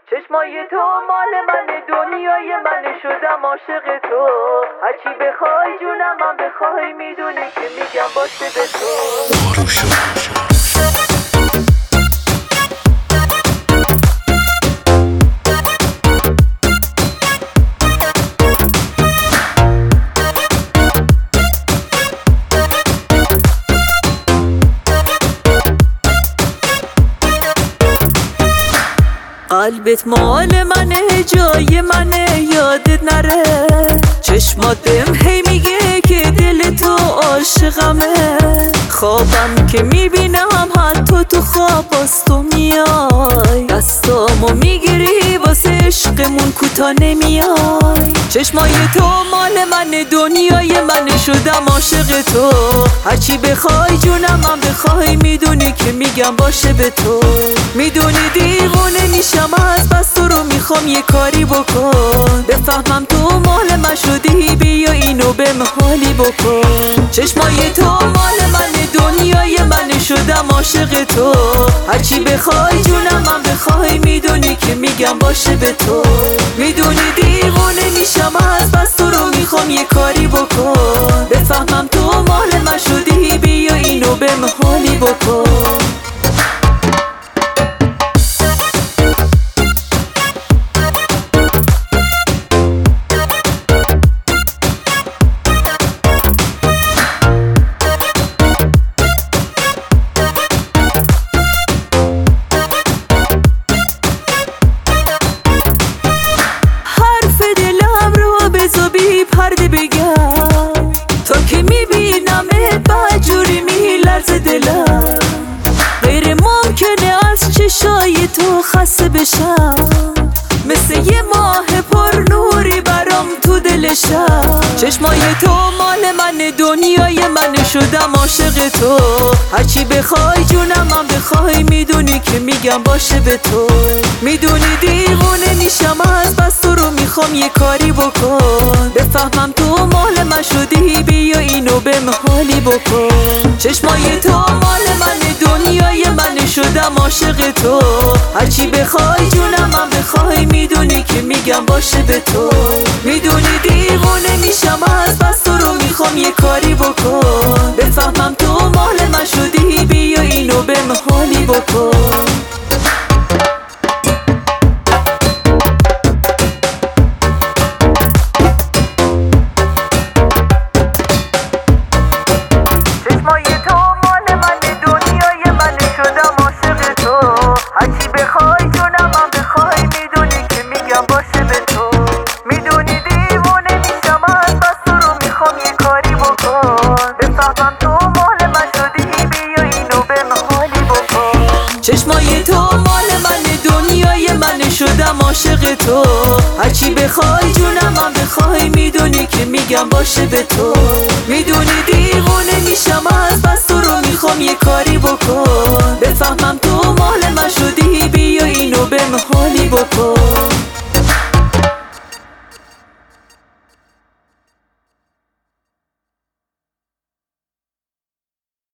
چشمای تو مال منه، دنیای منه، شدم عاشق تو. هرچی بخوای جونم، من بخوای میدونی که میگم باشه به تو. قلبت مال منه، جای منه، یادت نره. چشماتم هی میگه که دل تو عاشقمه. خوابم که میبینم حتی تو خواب باز تو میای. دستامو میگیری واسه عشقمون کوتا نمیای. چشمای تو مال منه، دنیای منه، شدم عاشق تو. هرچی بخوای جونم، من بخوای میدونی که میگم باشه به تو. میدونی دیوونه میشم از بس تو رو میخوام یه کاری بکن. بفهمم تو مال من شدی، بیا اینو به حالی بکن. چشمای تو مال منه، دنیای منه، شدم عاشق تو. هرچی بخوای جونم، من بخوای میدونی که میگم باشه به تو. میدونی دیوونه میشم از بس تو رو میخوام یه کاری بکن. بفهمم تو مال من شدی، بیا اینو به حالی بکن. پرده بگم تا که میبینمت بجوری میلرزه دلم. غیر ممکنه از چشای تو خسته بشم. مثل یه ماه پر نوری برام تو دلشم. چشمای تو مال منه، دنیای منه، شدم عاشق تو. هرچی بخوای جونم، من بخوای میدونی که میگم باشه به تو. میدونی دیوونه میشم از بس تو رو میخوام یه کاری بکن. بفهمم تو مال من شدی، بیا اینو به حالی بکن. چشمای تو مال منه، دنیای منه، شدم عاشق تو. هرچی بخوای جونم، من بخوای میدونی که میگم باشه به تو. میدونی دیوونه میشم از بس تو رو میخوام یه کاری بکن. بفهمم تو مال من شدی، بیا اینو به حالی بکن. هرچی بخوای جونم، من بخوای میدونی که میگم باشه به تو. میدونی دیوونه میشم از بس تو رو میخوام یه کاری بکن. بفهمم تو مال من شدی، بیا اینو به حالی بکن. چشمای تو مال منه، دنیای منه، شدم عاشق تو. هرچی بخوای جونم، من بخوای میدونی که میگم باشه به تو. میدونی دیوونه میشم از بس تو رو میخوام یه کاری بکن. بفهمم تو مال من شدی، بیا اینو به حالی بکن.